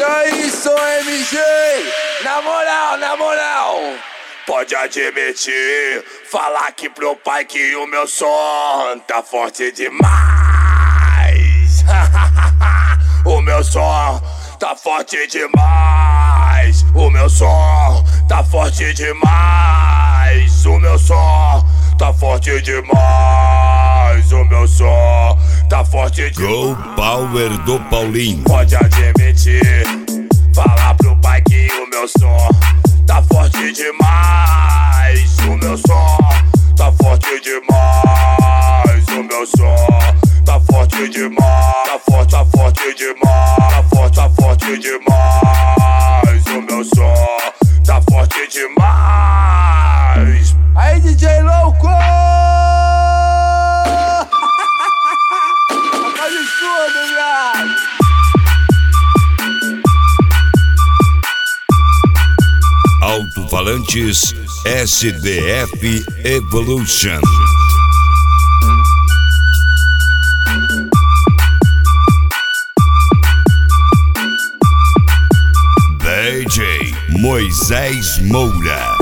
aí, sou MG. Na moral, pode admitir, falar aqui pro pai que o meu som tá forte demais. O meu som tá forte demais. O meu som tá forte demais. O meu som tá forte demais. O meu som tá forte demais. Go Power do Paulinho. Pode admitir, falar pro pai que o meu som tá forte demais. O meu som tá forte demais. O meu som tá forte demais. Tá forte demais. Tá forte demais. O meu som tá forte demais. Aí, DJ louco! Faz tudo, viado! Alto-falantes SDF Evolution. DJ Moisés Moura.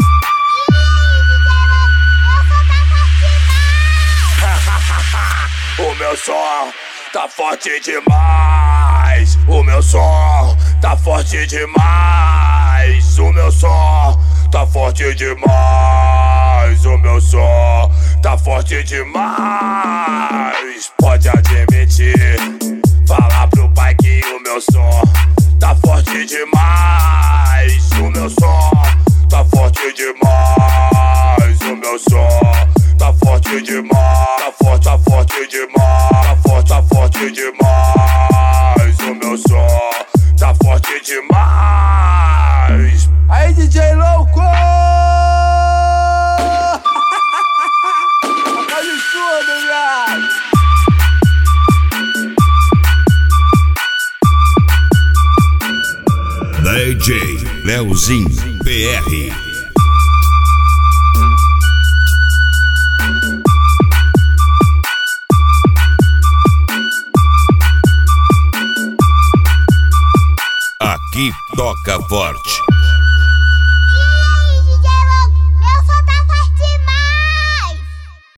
O meu som tá forte demais. O meu som tá forte demais. O meu som tá forte demais. O meu som tá forte demais. Pode admitir, falar pro pai que o meu som tá forte demais. O meu som tá forte demais. O meu som tá forte demais. Tá forte demais. Tá forte demais. O meu som tá forte demais. Aí, DJ louco! Faz tudo, viado! DJ Leozinho PR. Aqui toca forte.